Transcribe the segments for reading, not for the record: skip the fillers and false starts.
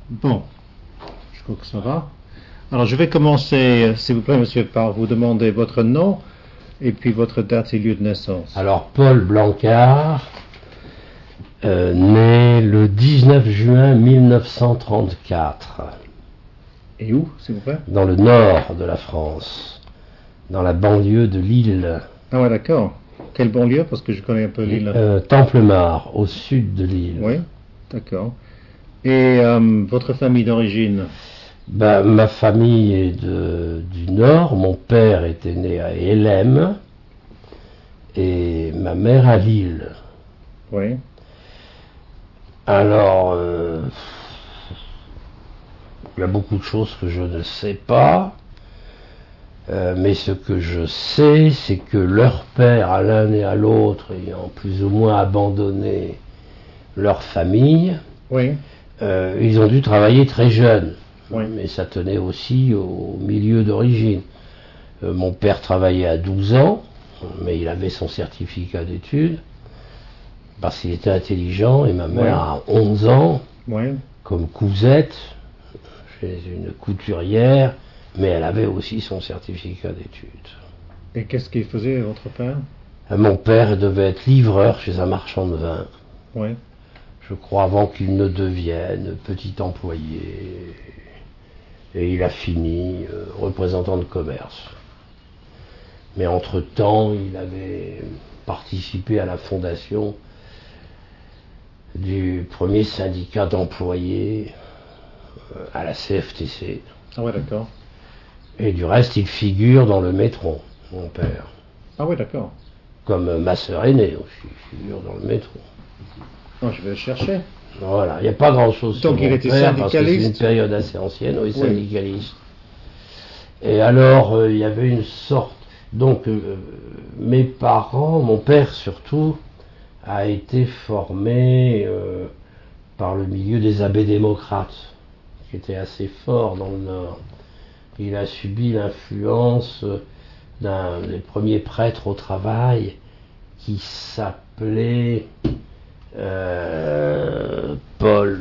Bon, je crois que ça va. Alors, je vais commencer, s'il vous plaît, monsieur, par vous demander votre nom et puis votre date et lieu de naissance. Alors, Paul Blancard, né le 19 juin 1934. Et où, s'il vous plaît? Dans le nord de la France, dans la banlieue de Lille. Ah ouais, d'accord. Quelle banlieue? Parce que je connais un peu Lille. Templemars, au sud de Lille. Oui, d'accord. Et votre famille d'origine? Ma famille est du nord. Mon père était né à Hélène et ma mère à Lille. Oui. Alors, il y a beaucoup de choses que je ne sais pas, mais ce que je sais, c'est que leur père, à l'un et à l'autre, ayant plus ou moins abandonné leur famille, Oui. Ils ont dû travailler très jeunes. Oui. Mais ça tenait aussi au milieu d'origine. Mon père travaillait à 12 ans, mais il avait son certificat d'études, parce qu'il était intelligent, et ma mère à 11 ans, comme cousette, chez une couturière, mais elle avait aussi son certificat d'études. Et qu'est-ce qu'il faisait, votre père? Mon père devait être livreur chez un marchand de vin. Oui. Je crois avant qu'il ne devienne petit employé. Et il a fini représentant de commerce. Mais entre-temps, il avait participé à la fondation du premier syndicat d'employés à la CFTC. Ah ouais, d'accord. Et du reste, il figure dans le métro, mon père. Ah ouais, d'accord. Comme ma sœur aînée aussi figure dans le métro. Non, je vais le chercher. Voilà, il n'y a pas grand-chose sur Donc mon il était père, parce que syndicaliste. c'est une période assez ancienne, oui, syndicaliste. Et alors, il y avait une sorte... Donc, mes parents, mon père surtout, a été formé par le milieu des abbés démocrates, qui était assez fort dans le Nord. Il a subi l'influence d'un des premiers prêtres au travail qui s'appelait Paul.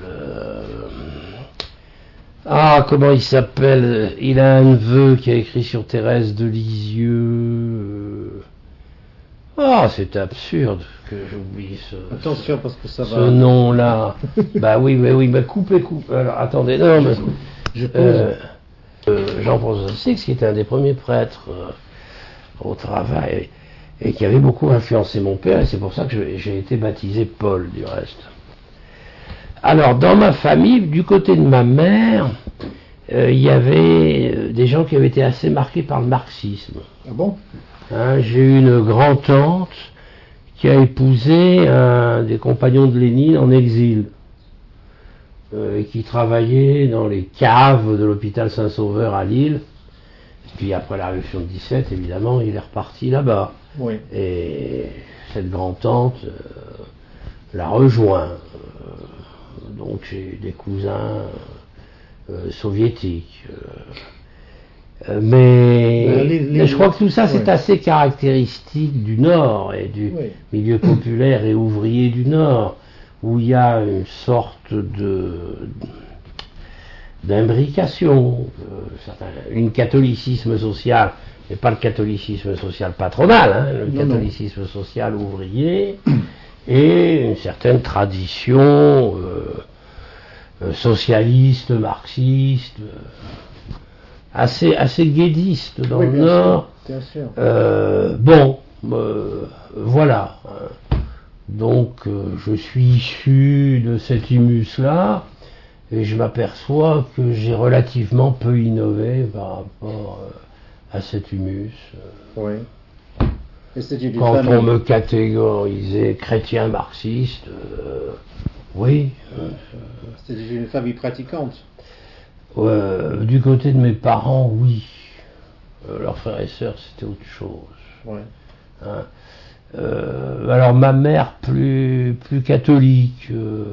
Comment il s'appelle? Il a un neveu qui a écrit sur Thérèse de Lisieux. C'est absurde que j'oublie Attention, parce que ça va. Ce nom-là. oui, coupez. Alors, attendez, non, mais. Je pose. Jean-François Six, qui était un des premiers prêtres au travail, et qui avait beaucoup influencé mon père, et c'est pour ça que j'ai été baptisé Paul, du reste. Alors, dans ma famille, du côté de ma mère, il y avait des gens qui avaient été assez marqués par le marxisme. Ah bon? J'ai eu une grand-tante qui a épousé un des compagnons de Lénine en exil, et qui travaillait dans les caves de l'hôpital Saint-Sauveur à Lille. Puis après la révolution de 17, évidemment, il est reparti là-bas. Oui. Et cette grand-tante l'a rejoint. Donc j'ai des cousins soviétiques. Mais je crois que tout ça, c'est assez caractéristique du Nord et du milieu populaire et ouvrier du Nord, où il y a une sorte d'imbrication, un catholicisme social, mais pas le catholicisme social patronal, le catholicisme social ouvrier, et une certaine tradition socialiste, marxiste, assez guédiste dans le Nord. Bien sûr. Voilà. Donc, je suis issu de cet humus-là, et je m'aperçois que j'ai relativement peu innové par rapport à cet humus. Oui. Et quand on me catégorisait chrétien marxiste, oui. C'était une famille pratiquante? Du côté de mes parents, oui. Leurs frères et sœurs, c'était autre chose. Ouais. Alors ma mère plus catholique,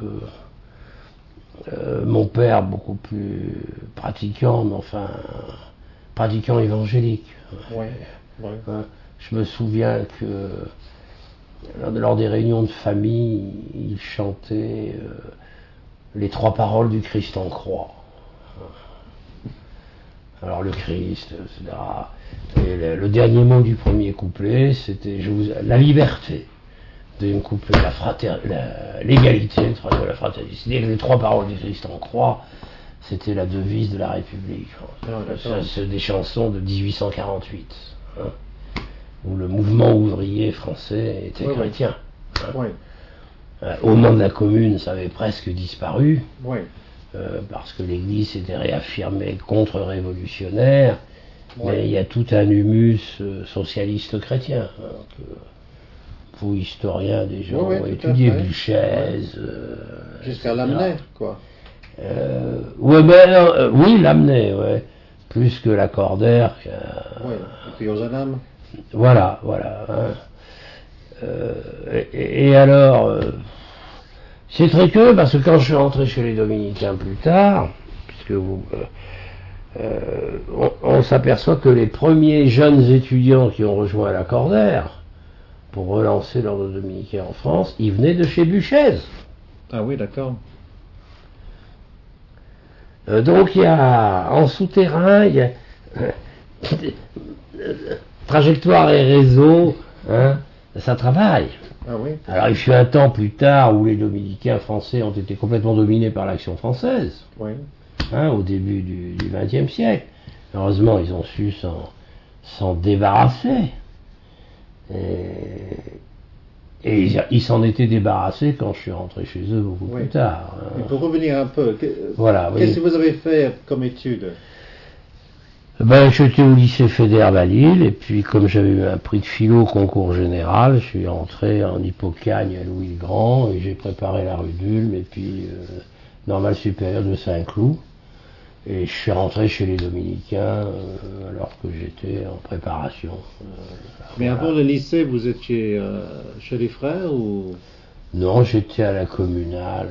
mon père beaucoup plus pratiquant, mais enfin pratiquant évangélique. Ouais. Je me souviens que lors des réunions de famille, il chantait les 3 paroles du Christ en croix. Alors le Christ, etc. Et le dernier mot du premier couplet, c'était la liberté. Deuxième couplet, l'égalité, le troisième, la fraternité. Les 3 paroles du Christ en croix, c'était la devise de la République. C'est des chansons de 1848, hein, où le mouvement ouvrier français était chrétien. Oui. Au moment de la Commune, ça avait presque disparu. Oui. Parce que l'Église s'était réaffirmée contre-révolutionnaire, mais il y a tout un humus socialiste chrétien. Vous, historiens, des gens ont étudié Buchez. Jusqu'à Lamennais, quoi. Oui, Lamennais, ouais. Plus que Lacordaire. Oui, et puis Ozanam. Voilà. Hein. Et alors. C'est très curieux parce que quand je suis rentré chez les Dominicains plus tard, puisque on s'aperçoit que les premiers jeunes étudiants qui ont rejoint Lacordaire pour relancer l'ordre dominicain en France, ils venaient de chez Buchez. Ah oui, d'accord. Donc il y a en souterrain, il y a trajectoire et réseau, hein, ça travaille. Ah oui. Alors il fut un temps plus tard où les Dominicains français ont été complètement dominés par l'Action française, oui. Hein, au début du XXe siècle. Heureusement, ils ont su s'en débarrasser. Et ils s'en étaient débarrassés quand je suis rentré chez eux beaucoup plus tard. Et pour revenir un peu, qu'est-ce que vous avez fait comme études? J'étais au lycée fédéral à Lille, et puis comme j'avais eu un prix de philo au concours général, je suis entré en Hippocagne à Louis le Grand, et j'ai préparé la rue d'Ulm, et puis normale supérieure de Saint-Cloud. Et je suis rentré chez les Dominicains alors que j'étais en préparation. Mais avant le lycée, vous étiez chez les frères ou? Non, j'étais à la communale.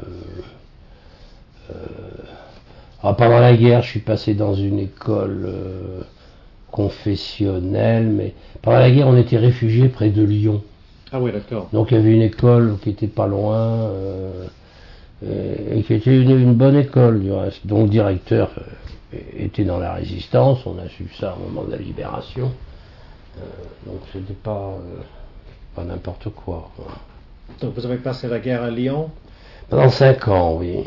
Pendant la guerre, je suis passé dans une école confessionnelle, mais pendant la guerre, on était réfugiés près de Lyon. Ah oui, d'accord. Donc il y avait une école qui était pas loin. Et qui était une bonne école du reste, dont le directeur était dans la résistance, on a su ça au moment de la libération, donc c'était pas n'importe quoi. Donc vous avez passé la guerre à Lyon? Pendant 5 ans, oui,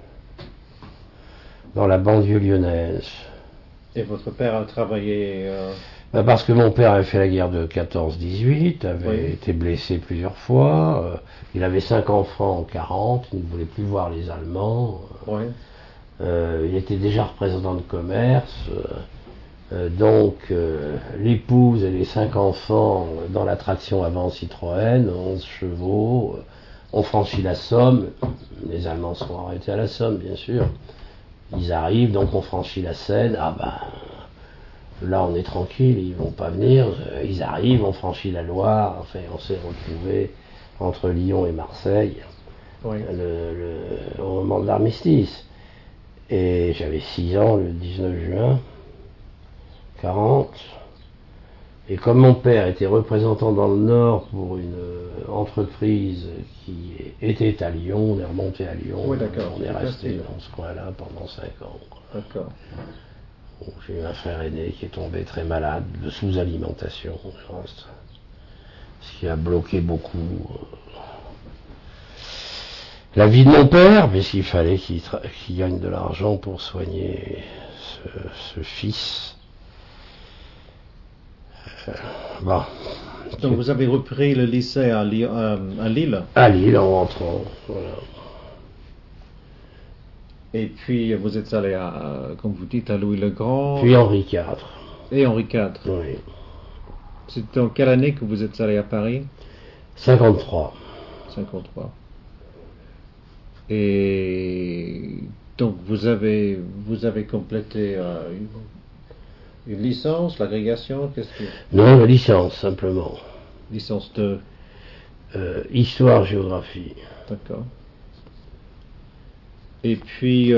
dans la banlieue lyonnaise. Et votre père a travaillé Parce que mon père avait fait la guerre de 14-18, avait été blessé plusieurs fois, il avait 5 enfants en 40, il ne voulait plus voir les Allemands, il était déjà représentant de commerce, donc l'épouse et les 5 enfants dans la traction avant Citroën, 11 chevaux, ont franchi la Somme, les Allemands sont arrêtés à la Somme bien sûr, ils arrivent, donc on franchit la Seine, là on est tranquille, ils vont pas venir, ils arrivent, on franchit la Loire, enfin on s'est retrouvés entre Lyon et Marseille au moment de l'armistice. Et j'avais 6 ans le 19 juin 40, et comme mon père était représentant dans le Nord pour une entreprise qui était à Lyon, on est remonté à Lyon, on est resté dans ce coin-là pendant 5 ans. D'accord. J'ai eu un frère aîné qui est tombé très malade de sous-alimentation, ce qui a bloqué beaucoup la vie de mon père, puisqu'il fallait qu'il gagne de l'argent pour soigner ce fils. Donc vous avez repris le lycée à Lille? À Lille, en rentrant, voilà. Et puis vous êtes allé comme vous dites, à Louis le Grand. Puis Henri IV. Et Henri IV. Oui. C'est en quelle année que vous êtes allé à Paris? 53. 53. Et donc vous avez complété une licence, l'agrégation, Non, la licence simplement. Licence de histoire, géographie. D'accord. Et puis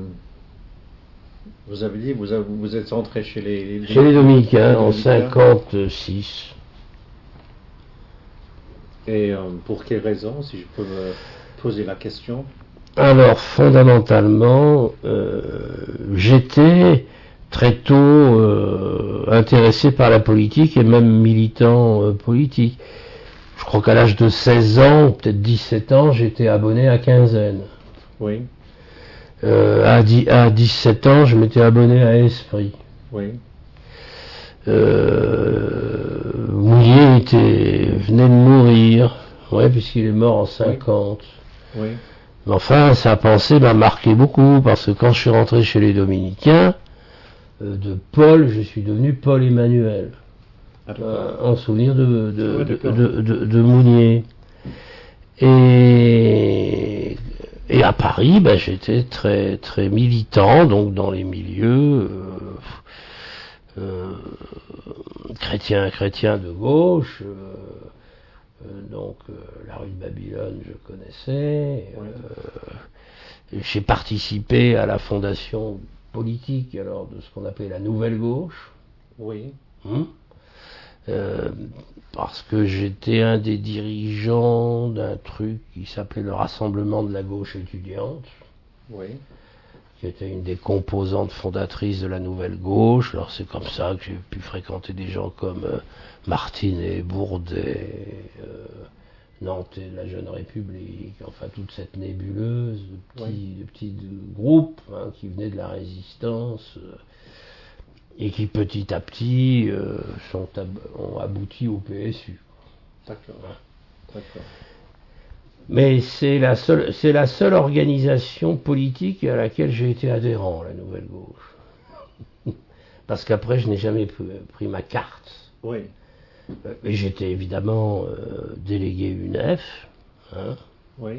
vous avez dit vous êtes entré chez les Dominicains en 56. Et pour quelle raison, si je peux me poser la question? Alors, fondamentalement, j'étais très tôt intéressé par la politique et même militant politique. Je crois qu'à l'âge de 16 ans, peut-être 17 ans, j'étais abonné à Quinzaine. Oui. À 17 ans, je m'étais abonné à Esprit. Oui. Mouillet venait de mourir, ouais, puisqu'il est mort en 50. Oui. Mais enfin, sa pensée m'a marqué beaucoup, parce que quand je suis rentré chez les Dominicains, de Paul, je suis devenu Paul Emmanuel, en souvenir de Mounier. Et à Paris, j'étais très très militant, donc dans les milieux chrétiens de gauche. Donc la rue de Babylone, je connaissais. J'ai participé à la fondation politique alors de ce qu'on appelait la Nouvelle Gauche. Oui. Parce que j'étais un des dirigeants d'un truc qui s'appelait le Rassemblement de la Gauche étudiante. Oui. Qui était une des composantes fondatrices de la Nouvelle Gauche. Alors c'est comme ça que j'ai pu fréquenter des gens comme Martinet, Bourdet, Nantais de la Jeune République, enfin toute cette nébuleuse de petits groupes qui venaient de la résistance et qui petit à petit ont abouti au PSU. D'accord. D'accord. Mais c'est la seule organisation politique à laquelle j'ai été adhérent, la Nouvelle Gauche. Parce qu'après, je n'ai jamais pris ma carte. Oui. Et j'étais évidemment délégué UNEF. Oui.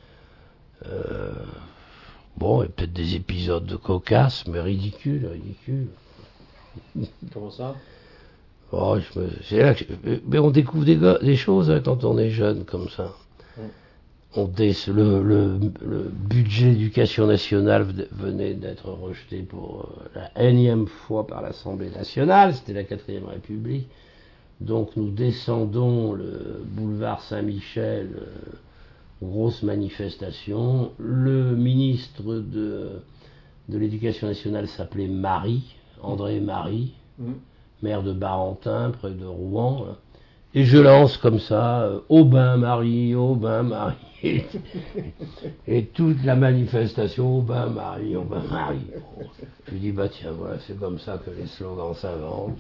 Bon, et peut-être des épisodes de cocasse, mais ridicules. Comment ça? Oh, c'est là mais on découvre des choses quand on est jeune comme ça. Le budget d'éducation nationale venait d'être rejeté pour la énième fois par l'Assemblée nationale, c'était la 4ème République. Donc nous descendons le boulevard Saint-Michel, grosse manifestation. Le ministre de l'Éducation nationale s'appelait André Marie, maire de Barentin, près de Rouen. Et je lance comme ça, au bain Marie, et toute la manifestation, au bain Marie. Je dis, tiens, voilà, c'est comme ça que les slogans s'inventent.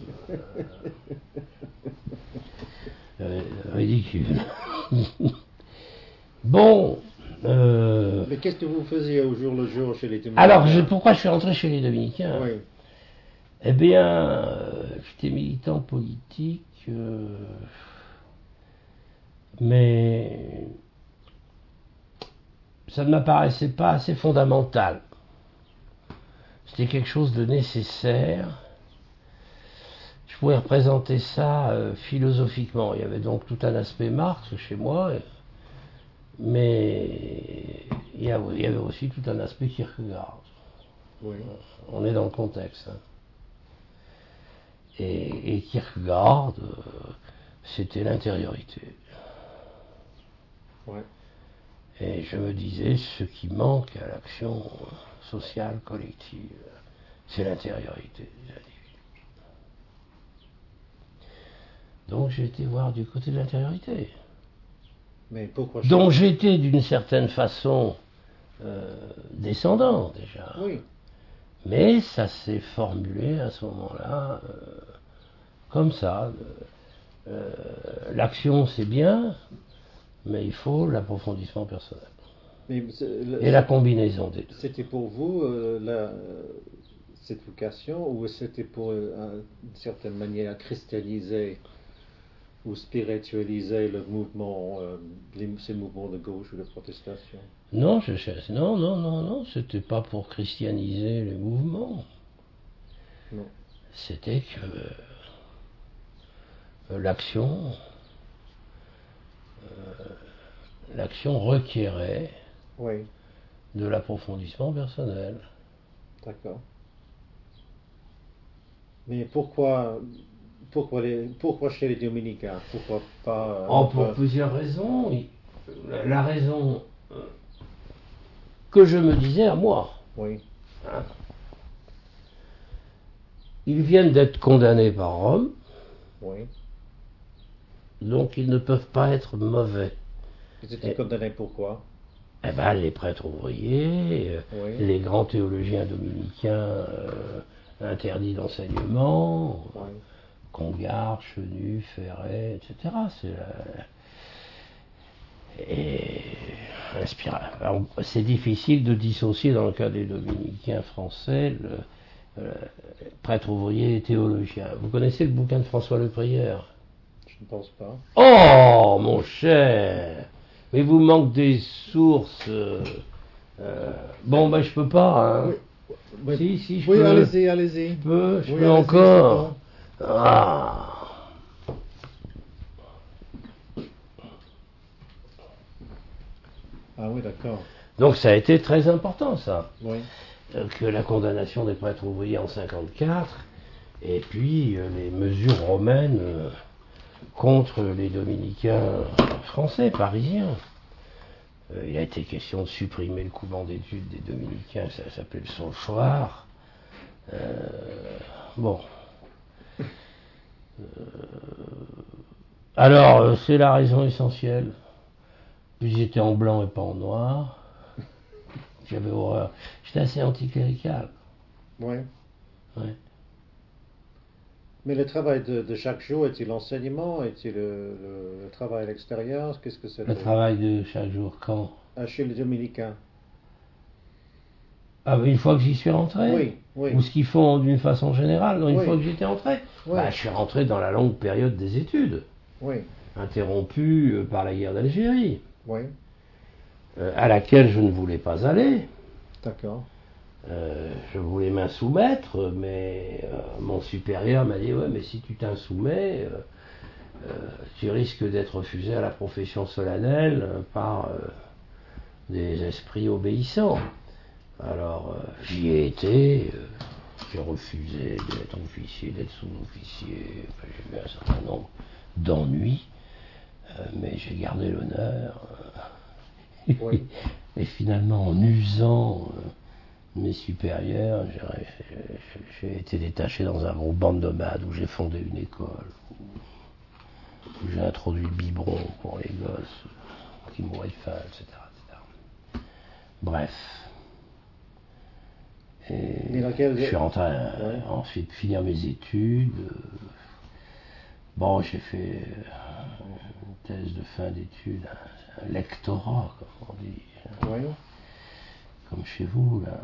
Ridicule. Bon. Mais qu'est-ce que vous faisiez au jour le jour chez les Dominicains? Alors, pourquoi je suis rentré chez les Dominicains? Oui. Eh bien, j'étais militant politique, mais ça ne m'apparaissait pas assez fondamental. C'était quelque chose de nécessaire. Je pouvais représenter ça philosophiquement. Il y avait donc tout un aspect Marx chez moi, mais il y avait aussi tout un aspect Kierkegaard. Oui. On est dans le contexte. Et Kierkegaard, c'était l'intériorité. Ouais. Et je me disais, ce qui manque à l'action sociale collective, c'est l'intériorité des individus. Donc j'ai été voir du côté de l'intériorité. Mais pourquoi dont j'étais d'une certaine façon descendant déjà. Oui. Mais ça s'est formulé à ce moment-là comme ça. L'action c'est bien, mais il faut l'approfondissement personnel. Et la combinaison des deux. C'était pour vous cette vocation, ou c'était pour d'une certaine manière christianiser ou spiritualiser le mouvement, ces mouvements de gauche ou de protestation? Non, non, c'était pas pour christianiser les mouvements. Non. C'était que l'action requérait de l'approfondissement personnel. D'accord. Mais pourquoi chez les Dominicains? Pourquoi pas pour plusieurs raisons. La raison, que je me disais à moi. Oui. Hein. Ils viennent d'être condamnés par Rome, Oui. donc ils ne peuvent pas être mauvais. Ils étaient condamnés pourquoi? Eh ben, les prêtres ouvriers, Oui. les grands théologiens dominicains interdits d'enseignement, Oui. Congar, Chenu, Ferret, etc. C'est difficile de dissocier dans le cas des dominicains français le prêtre ouvrier et théologien. Vous connaissez le bouquin de François Leprière? Je ne pense pas. Oh, mon cher, mais vous manque des sources. Bon, ben je peux pas. Hein. Oui. Si, je oui, peux. allez-y. Je peux Oui, encore. Bon. Ah. Ah oui, d'accord. Donc ça a été très important, ça. Oui. Que la condamnation des prêtres ouvriers en 54, et puis les mesures romaines contre les dominicains français, parisiens. Il a été question de supprimer le couvent d'études des dominicains, ça s'appelait le Solchoir. Bon. Alors, c'est la raison essentielle. Puis j'étais en blanc et pas en noir. J'avais horreur. J'étais assez anticlérical. Oui. Ouais. Mais le travail de chaque jour, est-il l'enseignement? Est-il le travail à l'extérieur? Qu'est-ce que c'est? Le travail de chaque jour, quand? Chez les dominicains. Ah, une fois que j'y suis rentré? Oui, oui. Ou ce qu'ils font d'une façon générale, une Oui. fois que j'étais rentré? Oui. Bah, je suis rentré dans la longue période des études, Oui. interrompue par la guerre d'Algérie, Oui. à laquelle je ne voulais pas aller. D'accord. Je voulais m'insoumettre, mais mon supérieur m'a dit ouais, mais si tu t'inssoumets, tu risques d'être refusé à la profession solennelle par des esprits obéissants. Alors j'y ai été, j'ai refusé d'être officier, d'être sous-officier, enfin, j'ai eu un certain nombre d'ennuis, mais j'ai gardé l'honneur. Oui. Et finalement, en usant mes supérieurs, j'ai été détaché dans un groupe bande nomade où j'ai fondé une école, où j'ai introduit le biberon pour les gosses qui mouraient de faim, etc. Bref. Et je suis rentré ensuite finir mes études. Bon, j'ai fait une thèse de fin d'études, un lectorat, comme on dit. Oui. Comme chez vous, là.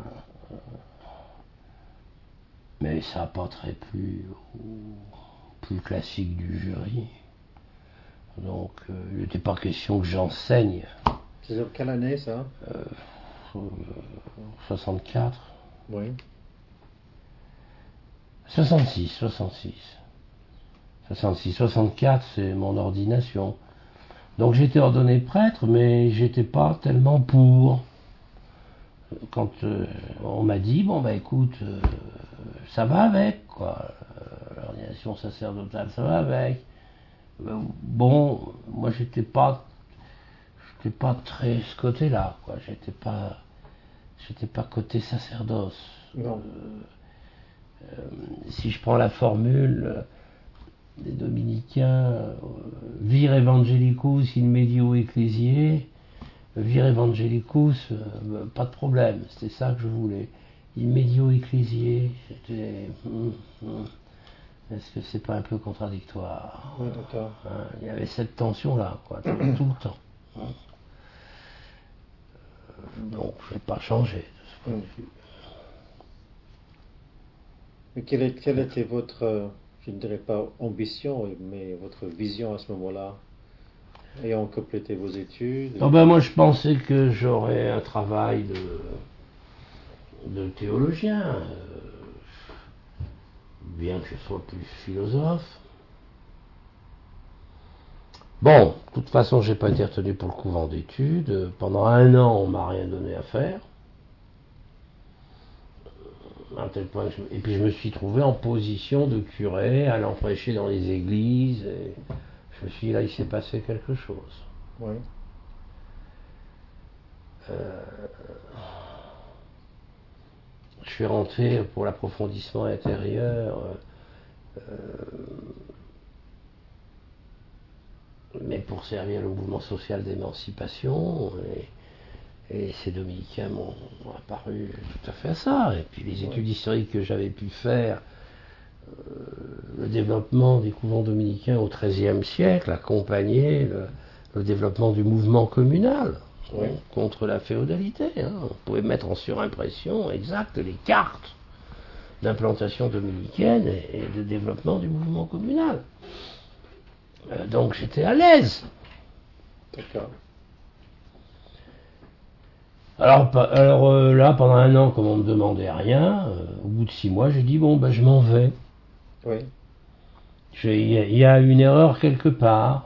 Mais ça n'a pas très plu au plus classique du jury. Donc, il n'était pas question que j'enseigne. C'est sur quelle année, ça? 64. Oui. 66, 64, c'est mon ordination. Donc j'étais ordonné prêtre, mais j'étais pas tellement pour. Quand on m'a dit, bon bah écoute, ça va avec, quoi. L'ordination sacerdotale, ça va avec. Bon, moi j'étais pas très ce côté-là, quoi. J'étais pas côté sacerdoce. Non. Si je prends la formule des dominicains, vir evangelicus in medio ecclesiae, vir evangelicus, pas de problème, c'était ça que je voulais. In medio ecclesiae, c'était. Est-ce que c'est pas un peu contradictoire? Oui, d'accord. Hein, il y avait cette tension-là, quoi, tout le temps. Hein. Donc, je n'ai pas changé de ce point de vue. Mais quelle était votre, je ne dirais pas ambition, mais votre vision à ce moment-là, ayant complété vos études? Oh ben moi, je pensais que j'aurais un travail de théologien, bien que je sois plus philosophe. Bon, de toute façon, j'ai pas été retenu pour le couvent d'études. Pendant 1 an, on m'a rien donné à faire. À un tel point et puis je me suis trouvé en position de curé, allant prêcher dans les églises. Et je me suis dit, là, il s'est passé quelque chose. Oui. je suis rentré pour l'approfondissement intérieur, mais pour servir le mouvement social d'émancipation, et ces dominicains m'ont apparu tout à fait à ça. Et puis les études historiques que j'avais pu faire, le développement des couvents dominicains au XIIIe siècle accompagnait le développement du mouvement communal contre la féodalité. On pouvait mettre en surimpression exacte les cartes d'implantation dominicaine et de développement du mouvement communal. Donc j'étais à l'aise. D'accord. Alors là, pendant un an, comme on ne me demandait rien, au bout de 6 mois, j'ai dit bon, ben je m'en vais. Oui. Il y a une erreur quelque part.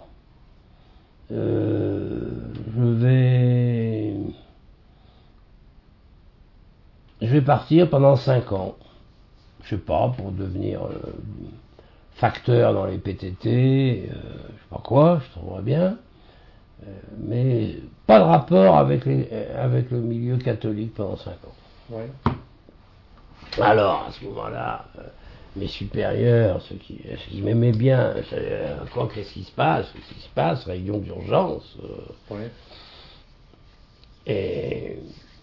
Je vais partir pendant 5 ans. Je sais pas, pour devenir facteur dans les PTT, je sais pas quoi, je trouverais bien. Mais pas de rapport avec le milieu catholique pendant 5 ans. Oui. Alors, à ce moment-là, mes supérieurs, ceux qui m'aimaient bien, qu'est-ce qui se passe? Qu'est-ce qui se passe? Réunion d'urgence. Oui. Et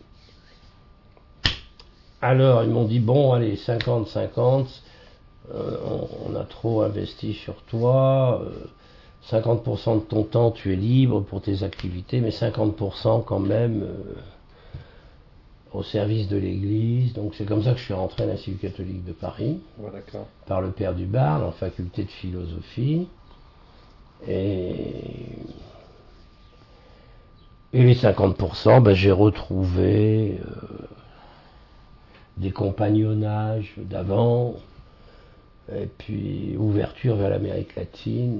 alors, ils m'ont dit, bon, allez, 50-50, on a trop investi sur toi, 50% de ton temps, tu es libre pour tes activités, mais 50% quand même au service de l'Église. Donc c'est comme ça que je suis rentré à l'Institut catholique de Paris, par le Père du Bar, en faculté de philosophie. Et les 50%, ben, j'ai retrouvé des compagnonnages d'avant, et puis ouverture vers l'Amérique latine.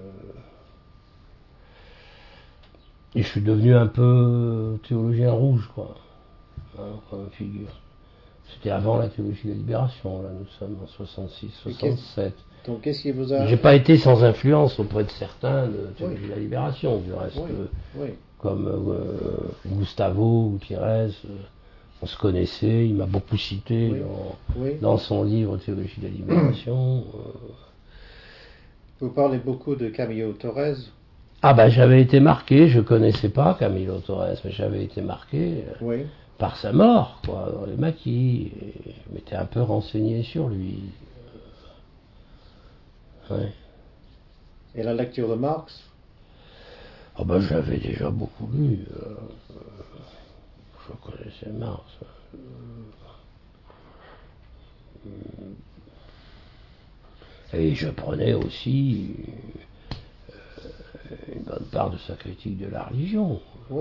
Et je suis devenu un peu théologien rouge, quoi, comme figure. C'était avant la théologie de la libération, là, nous sommes en 66, 67. Donc qu'est-ce qui vous a... J'ai pas été sans influence auprès de certains de théologie de la libération, du reste, comme Gustavo ou Pires, on se connaissait, il m'a beaucoup cité dans son livre Théologie de la libération. Vous parlez beaucoup de Camilo Torres. Ah ben j'avais été marqué, je connaissais pas Camilo Torres, mais j'avais été marqué par sa mort, quoi, dans les maquis. Et je m'étais un peu renseigné sur lui. Et la lecture de Marx? Ah ben j'avais déjà beaucoup lu. Je connaissais Marx. Et je prenais aussi une bonne part de sa critique de la religion.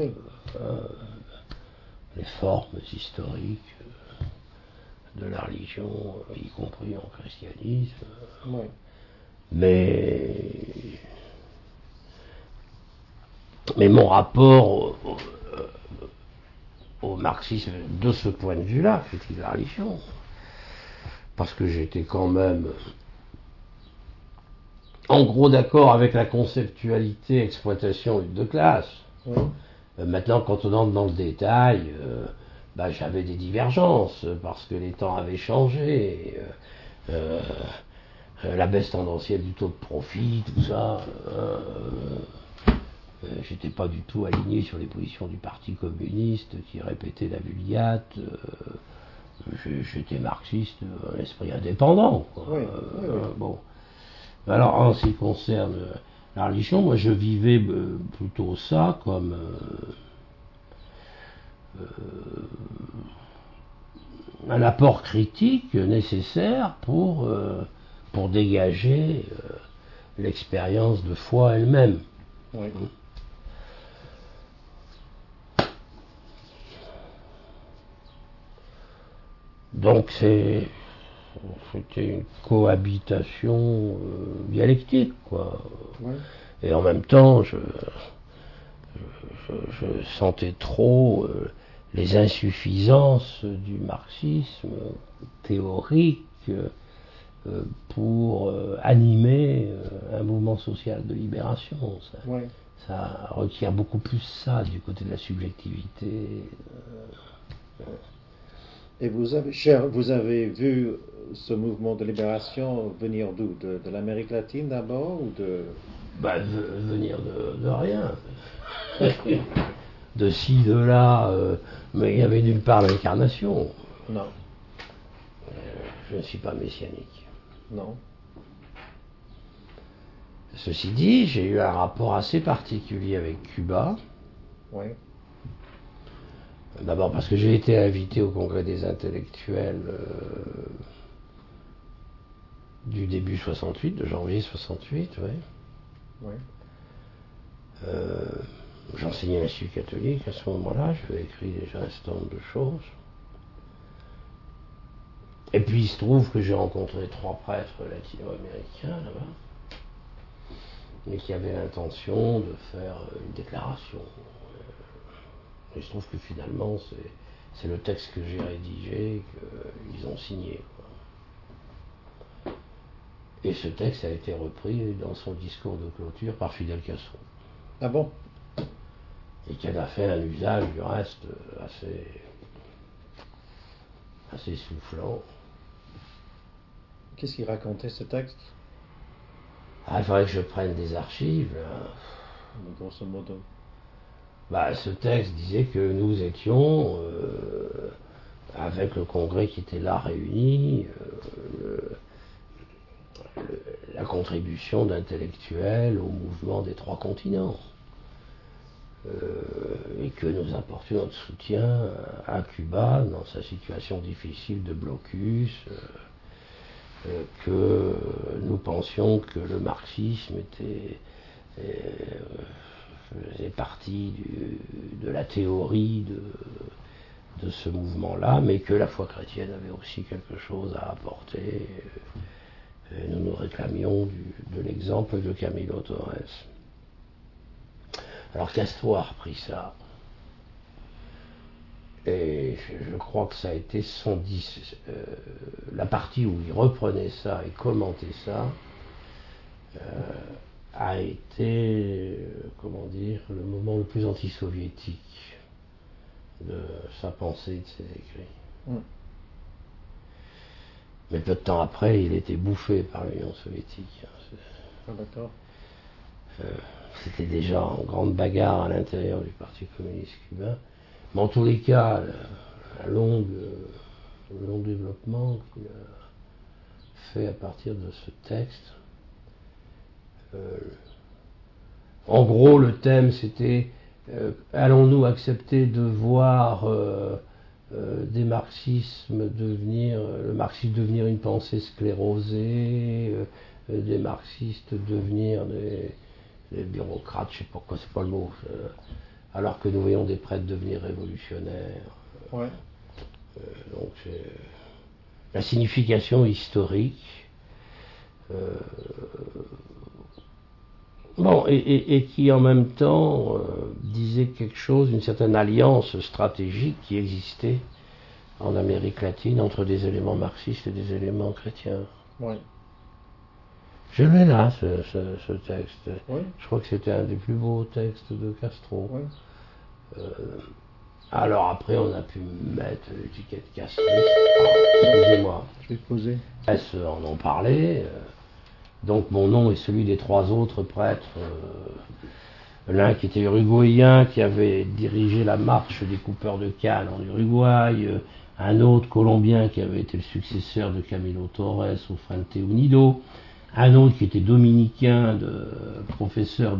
Les formes historiques de la religion, y compris en christianisme. Mais mon rapport au marxisme de ce point de vue-là, critique de la religion, parce que j'étais quand même en gros d'accord avec la conceptualité exploitation lutte de classe. Maintenant, quand on entre dans le détail, j'avais des divergences, parce que les temps avaient changé. La baisse tendancielle du taux de profit, tout ça. J'étais pas du tout aligné sur les positions du Parti communiste qui répétait la Vulgate. J'étais marxiste, un esprit indépendant. Bon. Alors, en ce qui concerne la religion, moi je vivais plutôt ça comme un apport critique nécessaire pour dégager l'expérience de foi elle-même. Donc c'était une cohabitation dialectique, quoi. Et en même temps, je sentais trop les insuffisances du marxisme théorique pour animer un mouvement social de libération. Ça requiert beaucoup plus ça du côté de la subjectivité. Et vous avez vu ce mouvement de libération venir d'où? De l'Amérique latine d'abord ou de... Venir de rien. De ci, de là, mais il n'y avait nulle part l'incarnation. Non. Je ne suis pas messianique. Non. Ceci dit, j'ai eu un rapport assez particulier avec Cuba. Oui. D'abord parce que j'ai été invité au Congrès des intellectuels du début 68, de janvier 68, oui. Oui. J'enseignais à l'Institut catholique à ce moment-là, j'avais écrit déjà un certain nombre de choses. Et puis il se trouve que j'ai rencontré 3 prêtres latino-américains là-bas, mais qui avaient l'intention de faire une déclaration. Et il se trouve que finalement c'est le texte que j'ai rédigé qu'ils ont signé, quoi. Et ce texte a été repris dans son discours de clôture par Fidel Castro. Ah bon? Et qui en a fait un usage du reste assez soufflant. Qu'est-ce qu'il racontait ce texte? Il faudrait que je prenne des archives. Là. Grosso modo. Ce texte disait que nous étions, avec le Congrès qui était là réuni, la contribution d'intellectuels au mouvement des 3 continents. Et que nous apportions notre soutien à Cuba dans sa situation difficile de blocus, que nous pensions que le marxisme faisait partie de la théorie de ce mouvement-là, mais que la foi chrétienne avait aussi quelque chose à apporter. Et nous nous réclamions de l'exemple de Camilo Torres. Alors Castro a repris ça, et je crois que ça a été la partie où il reprenait ça et commentait ça, a été, le moment le plus anti-soviétique de sa pensée et de ses écrits. Mais peu de temps après, il était bouffé par l'Union soviétique. Ah, d'accord. C'était déjà en grande bagarre à l'intérieur du Parti communiste cubain. Mais en tous les cas, le long développement qu'il a fait à partir de ce texte, en gros, le thème c'était allons-nous accepter de voir le marxisme devenir une pensée sclérosée, des marxistes devenir des bureaucrates, je ne sais pas pourquoi, c'est pas le mot, alors que nous voyons des prêtres devenir révolutionnaires. Ouais. Donc la signification historique. Et qui en même temps disait quelque chose, une certaine alliance stratégique qui existait en Amérique latine entre des éléments marxistes et des éléments chrétiens. Oui. Je l'ai là, ce texte. Oui. Je crois que c'était un des plus beaux textes de Castro. Oui. Alors après, on a pu mettre l'étiquette castriste. Excusez-moi. Je vais poser. En ont parlé. Donc mon nom est celui des 3 autres prêtres. L'un qui était uruguayen, qui avait dirigé la marche des coupeurs de canne en Uruguay. Un autre colombien qui avait été le successeur de Camilo Torres au Frente Unido. Un autre qui était dominicain, professeur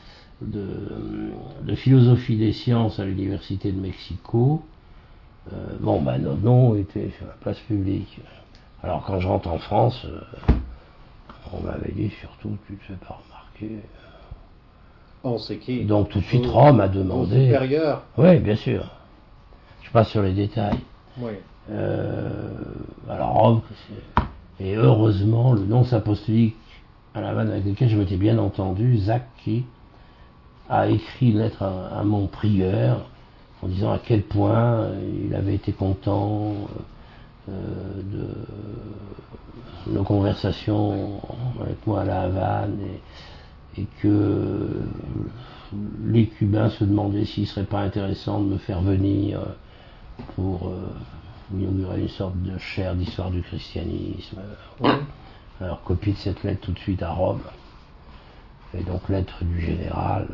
de philosophie des sciences à l'université de Mexico. Nos noms étaient sur la place publique. Alors quand je rentre en France, on m'avait dit surtout tu ne te fais pas remarquer. Oh, c'est qui? Donc tout de suite Rome a demandé. Supérieur. Oui, bien sûr. Je passe sur les détails. Oui. Alors Rome, et heureusement le nonce apostolique à La Havane avec lequel je m'étais bien entendu, Zaki, a écrit une lettre à mon prieur en disant à quel point il avait été content de nos conversations avec moi à La Havane et que les Cubains se demandaient s'il ne serait pas intéressant de me faire venir pour où il y aurait une sorte de chaire d'histoire du christianisme. Oui. Alors, copie de cette lettre tout de suite à Rome. Et donc, lettre du général,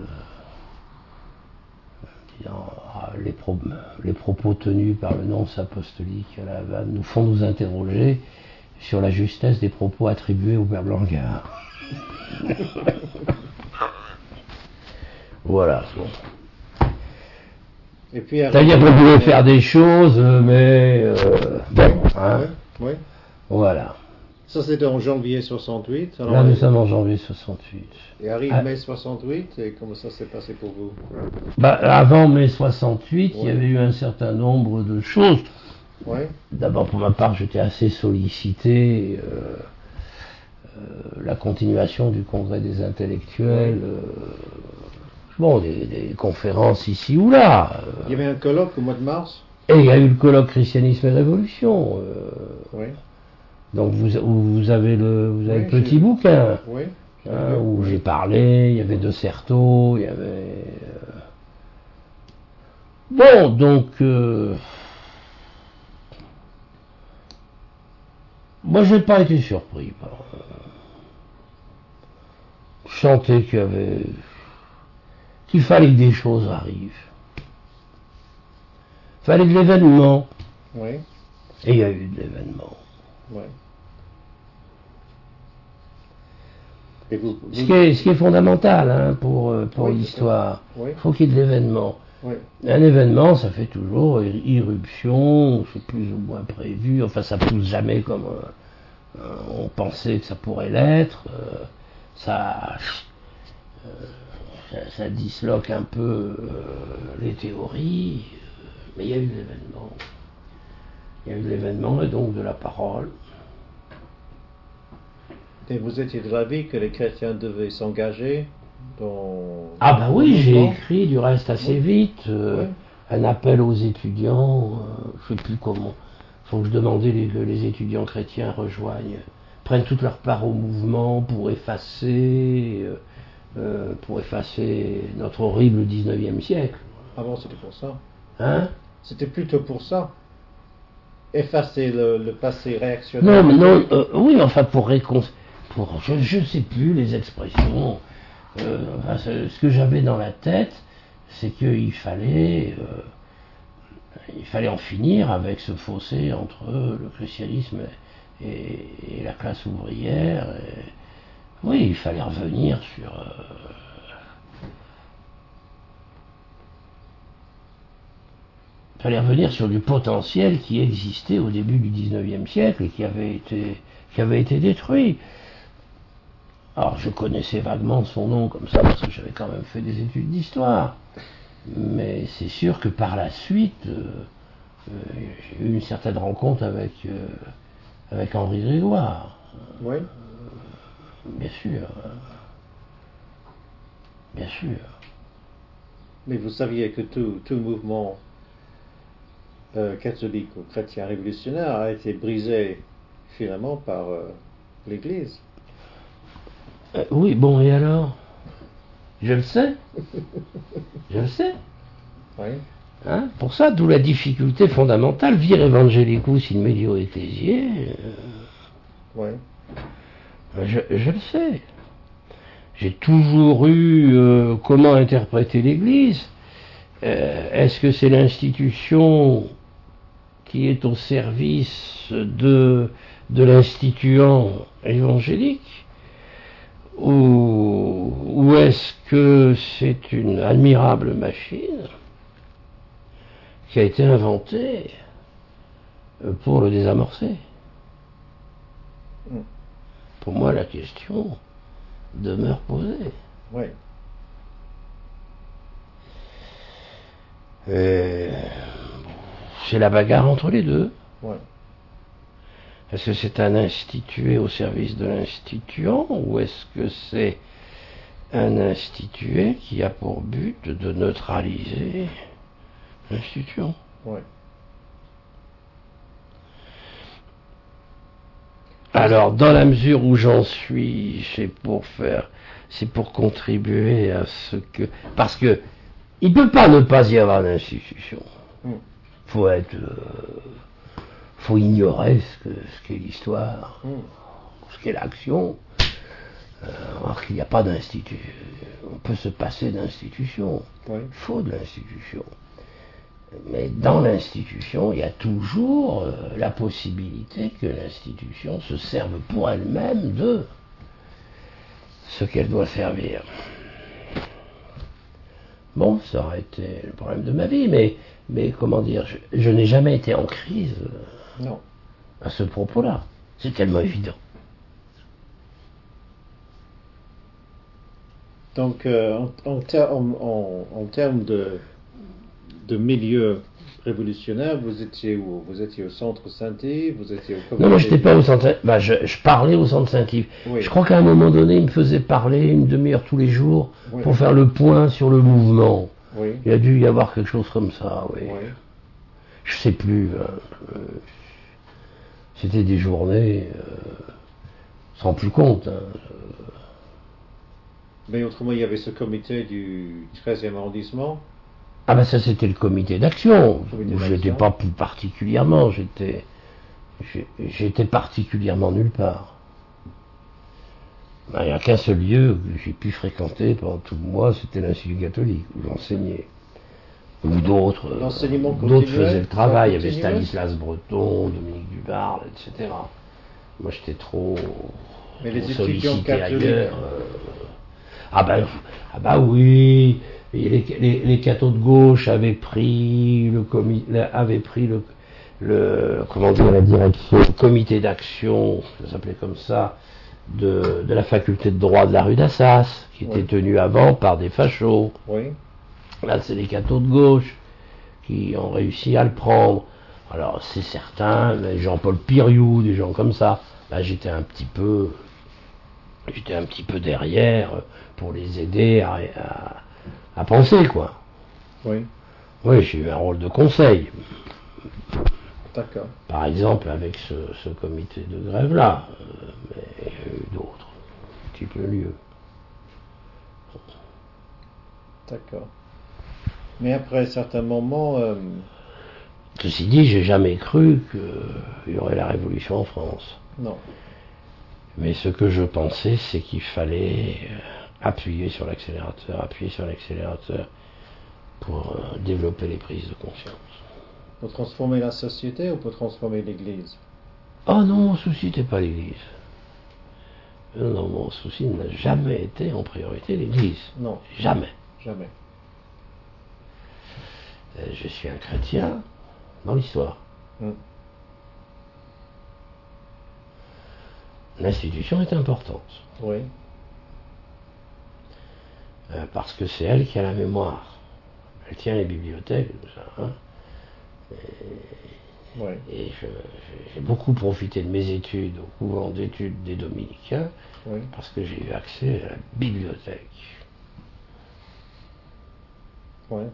disant les propos tenus par le nonce apostolique à La Havane nous font nous interroger sur la justesse des propos attribués au père Blanquart. Voilà. Bon. Et puis, c'est-à-dire qu'on pouvait faire des choses, mais bon, hein. Oui, oui. Voilà. Ça, c'était en janvier 68. Alors, là, nous sommes en janvier 68. Et arrive mai 68, et comment ça s'est passé pour vous? Bah, avant mai 68, oui. il y avait eu un certain nombre de choses. Oui. D'abord, pour ma part, j'étais assez sollicité. La continuation du congrès des intellectuels. Bon, des conférences ici ou là. Il y avait un colloque au mois de mars. Et il y a eu le colloque Christianisme et Révolution. Oui. Donc vous avez le oui, petit bouquin, oui, hein, où j'ai parlé, il y avait De Certeau, il y avait... Bon, donc... moi, je n'ai pas été surpris. Je sentais qu'il fallait que des choses arrivent. Il fallait de l'événement. Oui. Et il y a eu de l'événement. Oui. Ce qui est fondamental, hein, pour oui, l'histoire. Oui. Il faut qu'il y ait de l'événement. Oui. Un événement, ça fait toujours irruption, c'est plus ou moins prévu, enfin ça pousse jamais comme on pensait que ça pourrait l'être, ça disloque un peu les théories, mais il y a eu de l'événement. Il y a eu de l'événement et donc de la parole. Et vous étiez de l'avis que les chrétiens devaient s'engager dans... Ah bah oui, j'ai écrit du reste assez vite, oui. un appel aux étudiants, je ne sais plus comment, il faut que je demandais que les étudiants chrétiens rejoignent, prennent toute leur part au mouvement pour effacer notre horrible 19e siècle. Ah bon, c'était pour ça. Hein? C'était plutôt pour ça. Effacer le passé réactionnaire. Non, mais non, oui, enfin je ne sais plus les expressions. Ce que j'avais dans la tête, c'est qu'il fallait en finir avec ce fossé entre le christianisme et la classe ouvrière. Oui, il fallait revenir sur du potentiel qui existait au début du XIXe siècle et qui avait été détruit. Alors je connaissais vaguement son nom comme ça parce que j'avais quand même fait des études d'histoire, mais c'est sûr que par la suite j'ai eu une certaine rencontre avec Henri Grégoire. Oui. Bien sûr. Bien sûr. Mais vous saviez que tout le mouvement catholique ou chrétien révolutionnaire a été brisé finalement par l'Église. Oui, bon, et alors? Je le sais. Je le sais. Oui. Hein? Pour ça, d'où la difficulté fondamentale, vir evangelicus in medio ecclesiae. Oui. Je le sais. J'ai toujours eu comment interpréter l'Église. Est-ce que c'est l'institution qui est au service de l'instituant évangélique, ou est-ce que c'est une admirable machine qui a été inventée pour le désamorcer? Pour moi, la question demeure posée. Oui. C'est la bagarre entre les deux. Oui. Est-ce que c'est un institué au service de l'instituant, ou est-ce que c'est un institué qui a pour but de neutraliser l'instituant? Oui. Alors, dans la mesure où j'en suis, c'est pour contribuer à ce que... Parce que il ne peut pas ne pas y avoir d'institution. Faut être... faut ignorer ce qu'est l'histoire, ce qu'est l'action. Alors qu'il n'y a pas d'institution. On peut se passer d'institution. Oui. Il faut de l'institution. Mais dans l'institution, il y a toujours la possibilité que l'institution se serve pour elle-même de ce qu'elle doit servir. Bon, ça aurait été le problème de ma vie, mais comment dire, je n'ai jamais été en crise Non. à ce propos-là. C'est tellement évident. Donc, en termes de milieu révolutionnaire, vous étiez où? Vous étiez au centre Saint-Yves? Vous étiez au comité? Non, moi, je n'étais pas au centre. Bah, je parlais au centre Saint-Yves. Oui. Je crois qu'à un moment donné, il me faisait parler une demi-heure tous les jours Oui. pour faire le point sur le mouvement. Oui. Il a dû y avoir quelque chose comme ça, oui. Oui. Je sais plus. C'était des journées sans plus compte. Mais autrement, il y avait ce comité du 13e arrondissement. Ah ben ça c'était le comité d'action. Comité Où d'action. j'étais pas plus particulièrement, j'étais particulièrement nulle part. Ben, il n'y a qu'un seul lieu que j'ai pu fréquenter pendant tout le mois, c'était l'Institut catholique, où j'enseignais. Ou d'autres faisaient le travail, il y avait Stanislas Breton, Dominique Dubarle, etc. Moi j'étais trop Mais les étudiants sollicité catholiques. ailleurs. Ah bah oui, et les cathos de gauche avaient pris comment dire, la direction, le comité d'action, ça s'appelait comme ça, de la faculté de droit de la rue d'Assas, qui était tenue avant par des fachos. Oui. Là, c'est les cathos de gauche qui ont réussi à le prendre. Alors, c'est certain, Jean-Paul Piriou, des gens comme ça, là, j'étais un petit peu derrière pour les aider à penser, quoi. Oui. Oui, j'ai eu un rôle de conseil. D'accord. Par exemple, avec ce comité de grève-là, mais il y a eu d'autres, un petit peu lieu. D'accord. Mais après certains moments, Ceci dit, j'ai jamais cru qu'il y aurait la révolution en France. non. Mais ce que je pensais, c'est qu'il fallait appuyer sur l'accélérateur pour développer les prises de conscience. Pour transformer la société ou pour transformer l'Église? Oh non, mon souci n'était pas l'Église. Non, mon souci n'a jamais été en priorité l'Église. Non. Jamais. Jamais. Je suis un chrétien dans l'histoire. L'institution est importante. Oui. Parce que c'est elle qui a la mémoire. Elle tient les bibliothèques, tout ça. Hein. Oui. Et j'ai beaucoup profité de mes études au couvent d'études des Dominicains, Oui. parce que j'ai eu accès à la bibliothèque. Oui.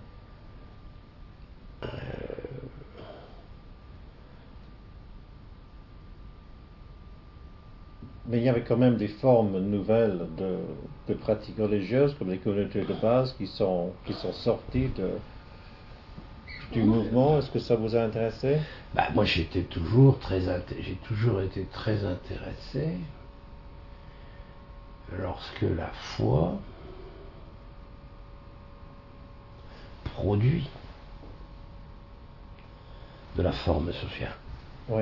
Mais il y avait quand même des formes nouvelles de pratiques religieuses, comme les communautés de base, qui sont sorties du mouvement. Est-ce que ça vous a intéressé? Bah, moi, j'ai toujours été très intéressé lorsque la foi produit de la forme sociale. Oui.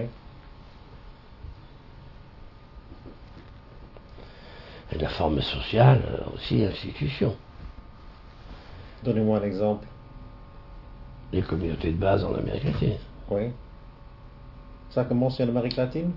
Et de la forme sociale, aussi institution. Donnez-moi un exemple. Les communautés de base en Amérique latine. Oui. Ça a commencé en Amérique latine?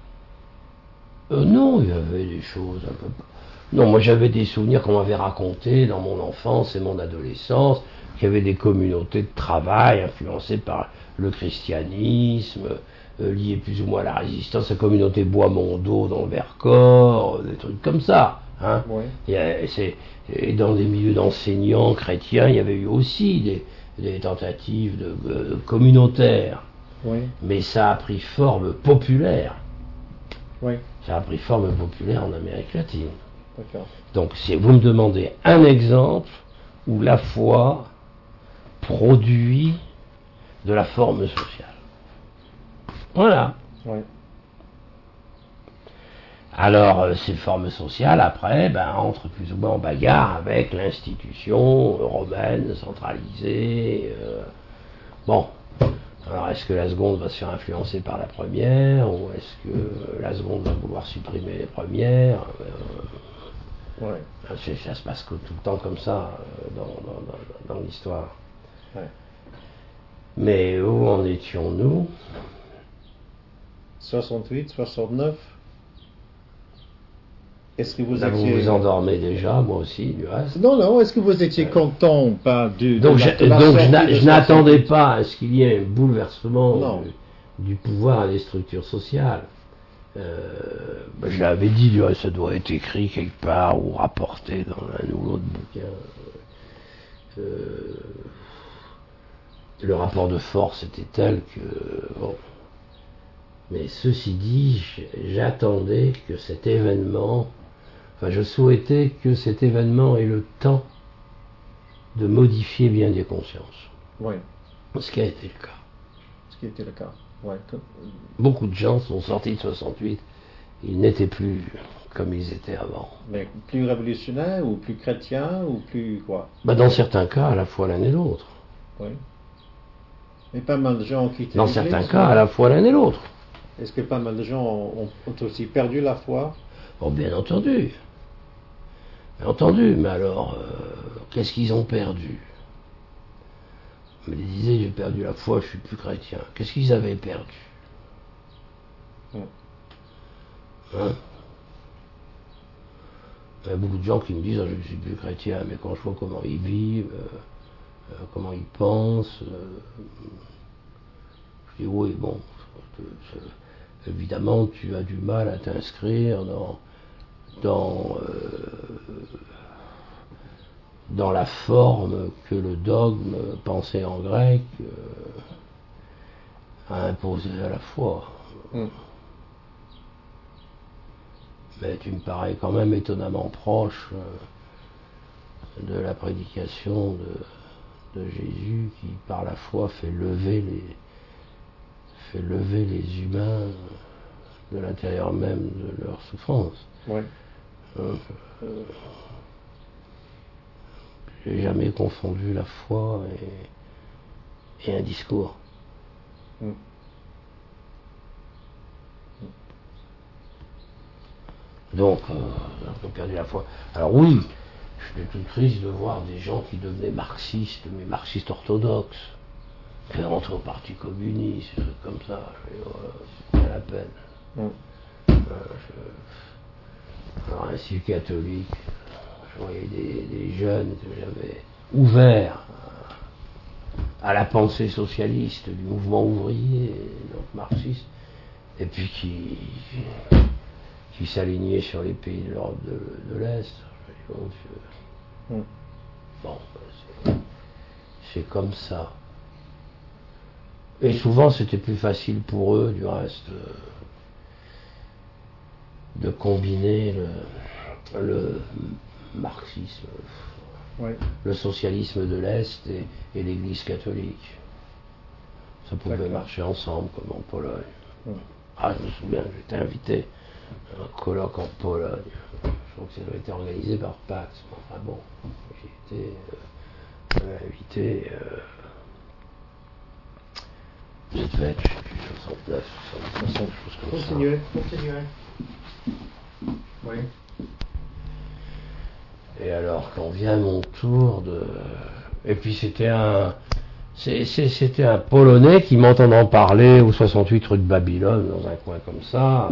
Non, il y avait des choses un peu... Non, moi j'avais des souvenirs qu'on m'avait racontés dans mon enfance et mon adolescence, qu'il y avait des communautés de travail influencées par le christianisme, liées plus ou moins à la résistance, la communauté Bois-Mondeau dans le Vercors, des trucs comme ça. Hein. Oui. Et dans des milieux d'enseignants chrétiens, il y avait eu aussi des tentatives communautaires. Oui. Mais ça a pris forme populaire. Oui. Ça a pris forme populaire en Amérique latine. D'accord. Donc, vous me demandez un exemple où la foi produit de la forme sociale. Voilà. Ouais. Alors, ces formes sociales, après, entrent plus ou moins en bagarre avec l'institution romaine centralisée. Bon. Alors, est-ce que la seconde va se faire influencer par la première, ou est-ce que la seconde va vouloir supprimer les premières Ouais. Ça se passe tout le temps comme ça dans l'histoire. Ouais. Mais où en étions-nous? 68, 69. Est-ce que vous Là, étiez... vous vous endormez déjà, moi aussi, du reste. Non, est-ce que vous étiez content pas Donc je n'attendais pas à ce qu'il y ait un bouleversement du pouvoir et des structures sociales. Je l'avais dit, du reste, ça doit être écrit quelque part ou rapporté dans un ou l'autre bouquin. Le rapport de force était tel que... Bon. Mais ceci dit, j'attendais que cet événement... Enfin, je souhaitais que cet événement ait le temps de modifier bien des consciences. Oui. Ce qui a été le cas. Ce qui était le cas. Ouais. Beaucoup de gens sont sortis de 68. Ils n'étaient plus comme ils étaient avant. Mais plus révolutionnaires ou plus chrétiens ou plus quoi? Dans certains cas, à la fois l'un et l'autre. Oui. Mais pas mal de gens ont quitté Dans certains cas, à la fois l'un et l'autre. Est-ce que pas mal de gens ont aussi perdu la foi? Oh, bien entendu. Bien entendu, mais alors, qu'est-ce qu'ils ont perdu? On me disait, j'ai perdu la foi, je suis plus chrétien. Qu'est-ce qu'ils avaient perdu? Hein? Il y a beaucoup de gens qui me disent, je ne suis plus chrétien, mais quand je vois comment ils vivent, comment ils pensent, je dis, oui, bon, évidemment, tu as du mal à t'inscrire dans la forme que le dogme pensé en grec a imposé à la foi. Mais tu me parais quand même étonnamment proche de la prédication de Jésus qui par la foi fait lever les humains de l'intérieur même de leur souffrance. Ouais. J'ai jamais confondu la foi et un discours. Donc, on a perdu la foi. Alors oui, je suis toute triste de voir des gens qui devenaient marxistes, mais marxistes orthodoxes, qui rentrent au Parti communiste, des trucs comme ça. C'est pas la peine. Alors, ainsi catholique, je voyais des jeunes que j'avais ouverts à la pensée socialiste du mouvement ouvrier, donc marxiste, et puis qui s'alignaient sur les pays de l'Europe de l'Est. Bon, c'est comme ça. Et souvent, c'était plus facile pour eux, du reste, de combiner le marxisme, le socialisme de l'Est et l'Église catholique. Ça pouvait marcher ensemble, comme en Pologne. Je me souviens, j'étais invité à un colloque en Pologne. Je crois que ça avait été organisé par Pax. Enfin bon, j'ai été invité. Ça devait être, je sais plus, 69, 60, chose comme ça. Continuez. Oui. Et alors, quand vient mon tour et puis c'était un Polonais qui m'entendant parler au 68 rue de Babylone, dans un coin comme ça,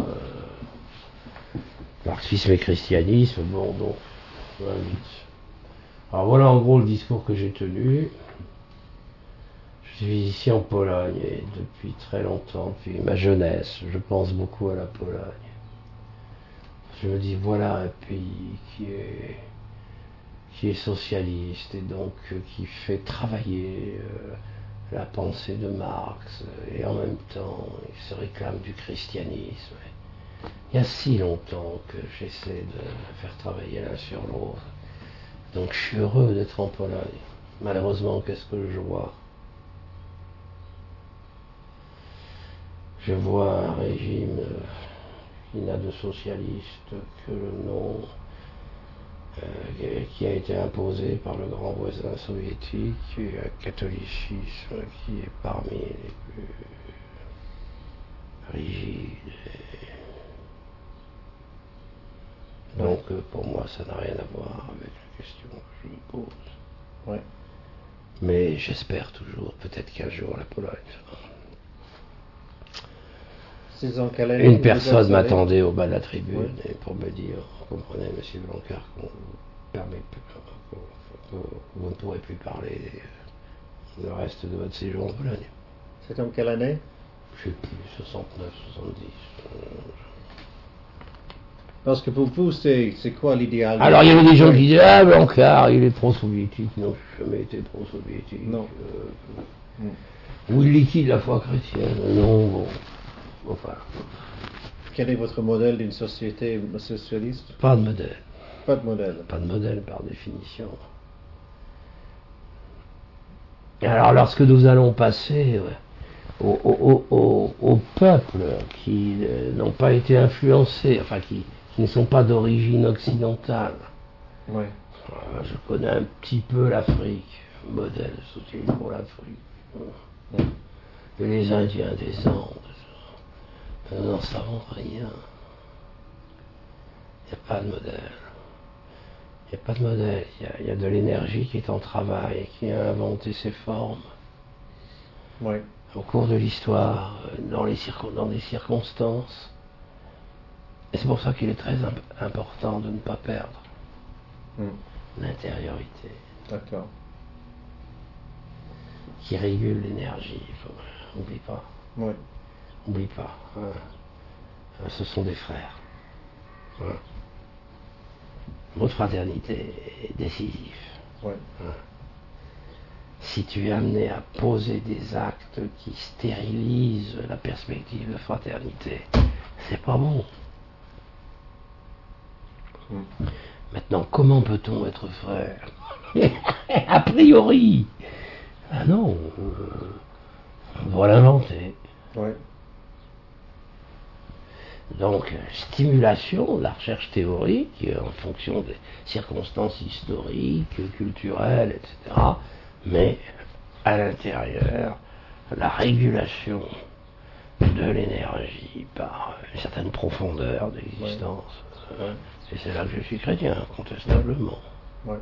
marxisme et christianisme, donc, je m'invite. Alors voilà en gros le discours que j'ai tenu. Je suis ici en Pologne et depuis très longtemps, depuis ma jeunesse, je pense beaucoup à la Pologne. Je me dis, voilà un pays qui est socialiste et donc qui fait travailler la pensée de Marx et en même temps il se réclame du christianisme. Il y a si longtemps que j'essaie de faire travailler l'un sur l'autre. Donc je suis heureux d'être en Pologne. Malheureusement, qu'est-ce que je vois? Je vois un régime qui n'a de socialiste que le nom, qui a été imposé par le grand voisin soviétique, un catholicisme qui est parmi les plus rigides. Donc pour moi ça n'a rien à voir avec la question que je me pose. Ouais. Mais j'espère toujours, peut-être qu'un jour la Pologne. C'est en quelle année Une vous personne êtes allé? m'attendait au bas de la tribune Ouais. et pour me dire, comprenez monsieur Blancard, qu'on permet que vous ne pourrez plus parler le reste de votre séjour en Pologne. C'est en quelle année? Je sais plus, 69, 70. Parce que pour vous, c'est quoi l'idéal? Alors il y avait des gens qui disaient, ah Blancard, il est pro-soviétique. Non, je n'ai jamais été pro-soviétique. Non. Ou il liquide la foi chrétienne. Non, bon. Enfin. Quel est votre modèle d'une société socialiste? Pas de modèle. Pas de modèle. Pas de modèle par définition. Alors lorsque nous allons passer aux peuples qui n'ont pas été influencés, enfin qui ne sont pas d'origine occidentale. Oui. Je connais un petit peu l'Afrique, modèle socialiste pour l'Afrique. Et les Indiens des Andes, nous n'en savons rien. Il n'y a pas de modèle. Il n'y a pas de modèle. Il y a de l'énergie qui est en travail et qui a inventé ses formes. Oui. Au cours de l'histoire, dans des circonstances. Et c'est pour ça qu'il est très important de ne pas perdre l'intériorité. D'accord. Qui régule l'énergie. N'oublie pas. Oui. N'oublie pas. Ce sont des frères. Votre fraternité est décisive. Oui. Si tu es amené à poser des actes qui stérilisent la perspective de fraternité, c'est pas bon. Maintenant, comment peut-on être frère? A priori. Ah non, on doit l'inventer. Oui. Donc, stimulation de la recherche théorique en fonction des circonstances historiques, culturelles, etc. Mais à l'intérieur, la régulation de l'énergie par une certaine profondeur d'existence. Ouais. Et c'est là que je suis chrétien, incontestablement. Ouais.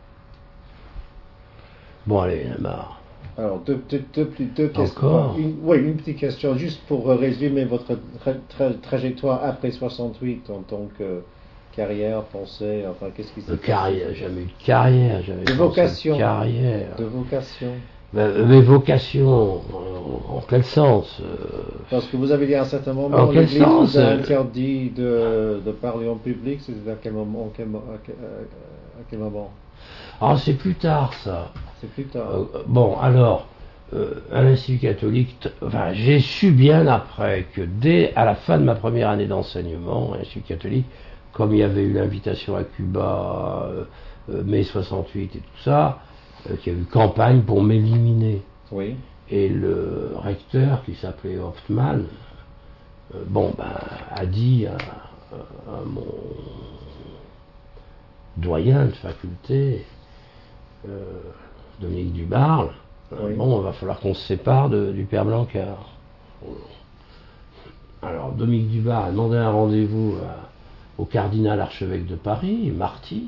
Bon, allez, il y en a marre. Alors, deux questions. Encore une petite question, juste pour résumer votre trajectoire après 68 en tant que carrière, pensée, enfin, qu'est-ce qui s'est passé? Jamais eu de carrière, jamais de vocation. Carrière. De vocation. Mais vocation, en quel sens Parce que vous avez dit à un certain moment, l'Église vous a interdit de parler en public, c'était à quel moment? À quel moment? Ah, c'est plus tard, ça. C'est plus tard. Bon, alors, à l'Institut catholique, enfin, j'ai su bien après que à la fin de ma première année d'enseignement à l'Institut catholique, comme il y avait eu l'invitation à Cuba, mai 68 et tout ça, qu'il y a eu campagne pour m'éliminer. Oui. Et le recteur, qui s'appelait Hoffman, a dit à mon doyen de faculté, Dominique Dubarle, il va falloir qu'on se sépare du père Blancard. Alors Dominique Dubarle a demandé un rendez-vous au cardinal archevêque de Paris, Marty,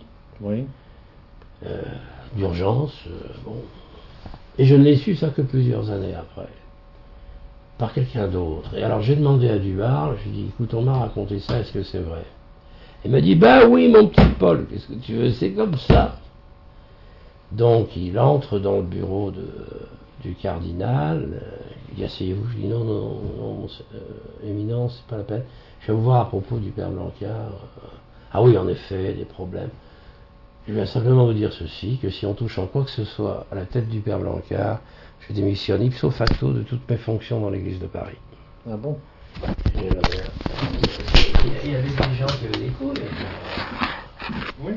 d'urgence, et je ne l'ai su ça que plusieurs années après, par quelqu'un d'autre. Et alors j'ai demandé à Dubarle, je lui ai dit, écoute, on m'a raconté ça, est-ce que c'est vrai? Il m'a dit, ben oui mon petit Paul, qu'est-ce que tu veux, c'est comme ça. Donc il entre dans le bureau du cardinal, il dit, asseyez-vous, je dis, non, éminence, c'est pas la peine, je vais vous voir à propos du père Blancard. Ah oui, en effet, des problèmes. Je viens simplement vous dire ceci, que si on touche en quoi que ce soit à la tête du père Blancard, je démissionne ipso facto de toutes mes fonctions dans l'église de Paris. Ah bon? Il y avait des gens qui avaient des couilles. Oui.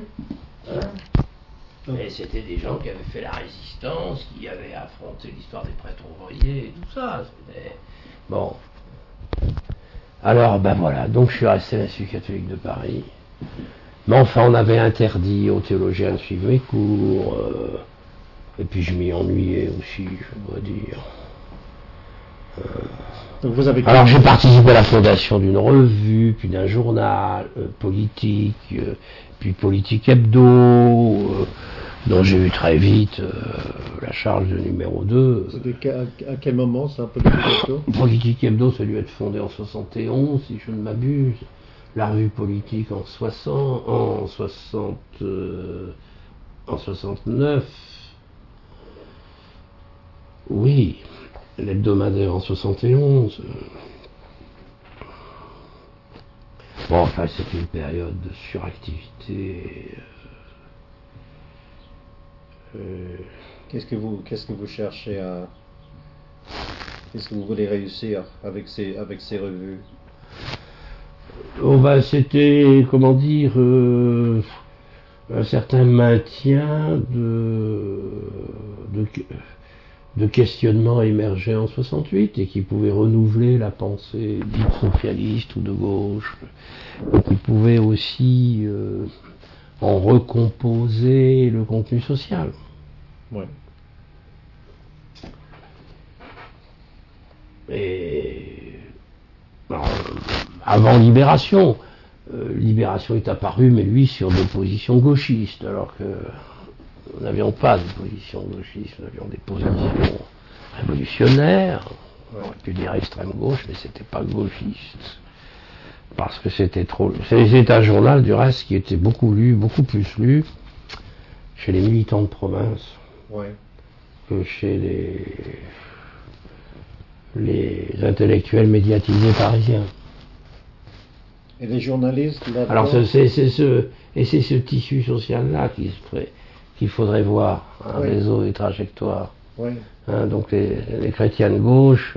Mais c'était des gens qui avaient fait la résistance, qui avaient affronté l'histoire des prêtres ouvriers et tout ça. Bon. Alors, ben voilà, donc je suis resté à l'Institut catholique de Paris. Mais enfin, on avait interdit aux théologiens de suivre mes cours. Et puis je m'y ennuyais aussi, je dois dire. Donc vous avez Alors j'ai participé à la fondation d'une revue, puis d'un journal politique, puis Politique Hebdo, dont j'ai eu très vite la charge de numéro 2. À quel moment ça, Politique Hebdo? Politique Hebdo, ça a dû être fondé en 71, si je ne m'abuse. La revue politique en 69. Oui, l'hebdomadaire en 71. Bon, enfin, c'est une période de suractivité. Qu'est-ce que vous cherchez à... Qu'est-ce que vous voulez réussir avec ces revues? Oh, ben, c'était, comment dire, un certain maintien de questionnements émergés en 68 et qui pouvaient renouveler la pensée dite socialiste ou de gauche, et qui pouvaient aussi en recomposer le contenu social. Ouais. Et alors, avant Libération, Libération est apparu, mais lui sur des positions gauchistes, alors que nous n'avions pas de positions gauchistes, nous avions des positions révolutionnaires, on aurait pu dire extrême gauche, mais c'était pas gauchiste. Parce que c'était trop... C'était un journal, du reste, qui était beaucoup lu, beaucoup plus lu chez les militants de province que chez les intellectuels médiatisés parisiens. Et les journalistes là-dedans? Alors c'est ce tissu social-là qu'il faudrait voir, un réseau et trajectoire. Hein, donc les chrétiens de gauche,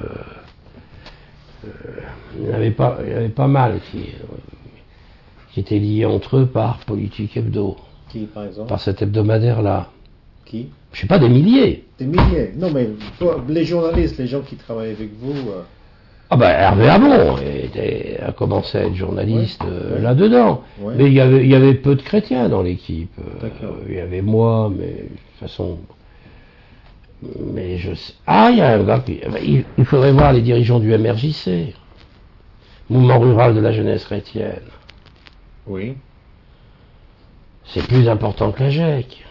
il y en avait pas mal qui étaient liés entre eux par Politique Hebdo. Qui, par exemple? Par cet hebdomadaire-là. Qui? Je sais pas, des milliers. Des milliers? Non, mais les journalistes, les gens qui travaillent avec vous... Ah ben Hervé Hamon a commencé à être journaliste là-dedans. Mais il y avait peu de chrétiens dans l'équipe. Il y avait moi, mais de toute façon... Mais je sais... Ah, il y a un gars qui... Il faudrait voir les dirigeants du MRJC. Mouvement rural de la jeunesse chrétienne. Oui. C'est plus important que la GEC.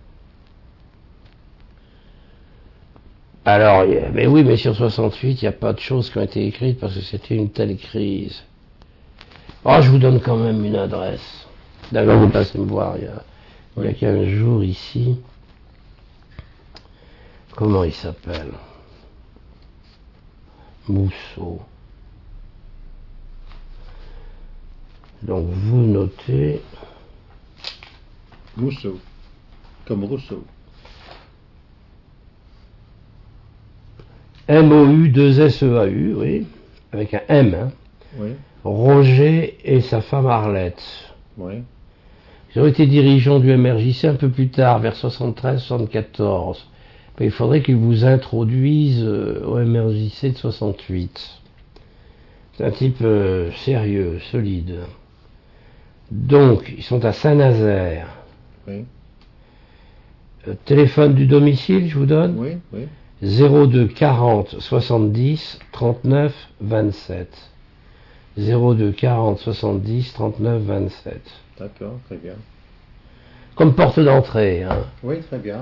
Alors, mais oui, mais sur 68, il n'y a pas de choses qui ont été écrites parce que c'était une telle crise. Oh, je vous donne quand même une adresse. D'ailleurs, vous passez me voir il y a 15 jours ici. Comment il s'appelle? Mousseau. Donc, vous notez... Mousseau. Comme Rousseau. MOU2SEAU, oui, avec un M, hein. Oui. Roger et sa femme Arlette. Oui. Ils ont été dirigeants du MRJC un peu plus tard, vers 73-74. Mais il faudrait qu'ils vous introduisent au MRJC de 68. C'est un type sérieux, solide. Donc, ils sont à Saint-Nazaire. Oui. Téléphone du domicile, je vous donne? Oui, oui. 02 40 70 39 27. 02 40 70 39 27. D'accord, très bien. Comme porte d'entrée. Hein. Oui, très bien.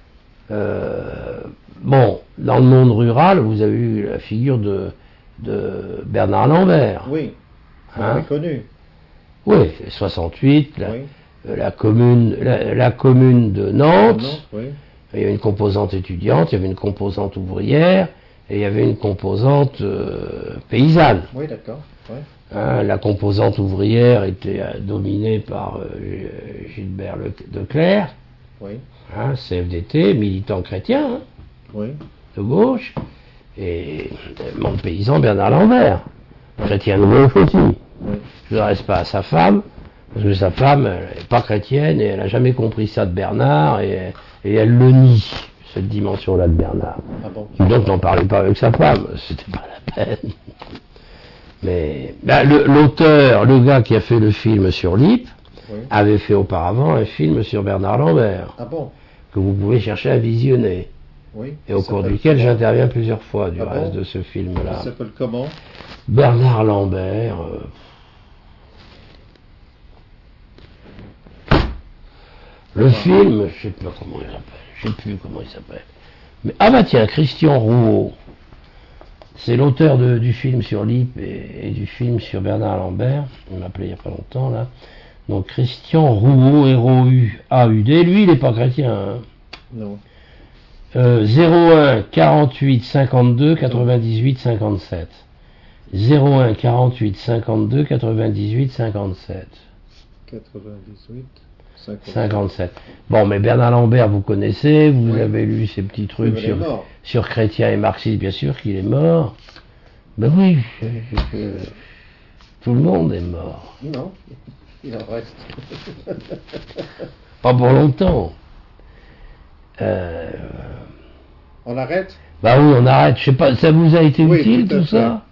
Bon, dans le monde rural, vous avez eu la figure de Bernard Lambert. Oui, hein? connu. Oui, 68, oui. La commune de Nantes. Oui. Il y avait une composante étudiante, il y avait une composante ouvrière, et il y avait une composante paysanne. Oui, d'accord. Ouais. Hein, la composante ouvrière était dominée par Gilbert Leclerc, hein, CFDT, militant chrétien, hein, de gauche, et le monde paysan Bernard Lambert, chrétien de gauche aussi. Je ne reste pas à sa femme, parce que sa femme n'est pas chrétienne et elle n'a jamais compris ça de Bernard, et elle le nie, cette dimension-là de Bernard. Ah bon. Donc n'en parlez pas avec sa femme, c'était pas la peine. Mais l'auteur, le gars qui a fait le film sur Lippe, Oui. avait fait auparavant un film sur Bernard Lambert, Ah bon? que vous pouvez chercher à visionner, Oui. et au Il cours s'appelle duquel comment? j'interviens plusieurs fois du Ah reste bon? de ce Il film-là. s'appelle comment? Bernard Lambert. Le film, je sais pas comment il s'appelle. Je sais plus comment il s'appelle. Mais, ah bah tiens, Christian Rouault. C'est l'auteur du film sur Lippe et du film sur Bernard Lambert. Il m'a appelé il y a pas longtemps là. Donc Christian Rouault, R-O-U-A-U-D. Lui, il n'est pas chrétien. Hein. Non. 01 48 52 98 57. 01 48 52 98 57. 98. 57. Bon, mais Bernard Lambert, vous connaissez, vous Oui. avez lu ces petits trucs Il est mort. sur chrétien et marxiste, bien sûr qu'il est mort. Ben oui, tout le monde est mort. Non, il en reste. Pas pour longtemps. On arrête? Bah oui, on arrête. Je sais pas, ça vous a été Oui, utile tout à tout fait. ça?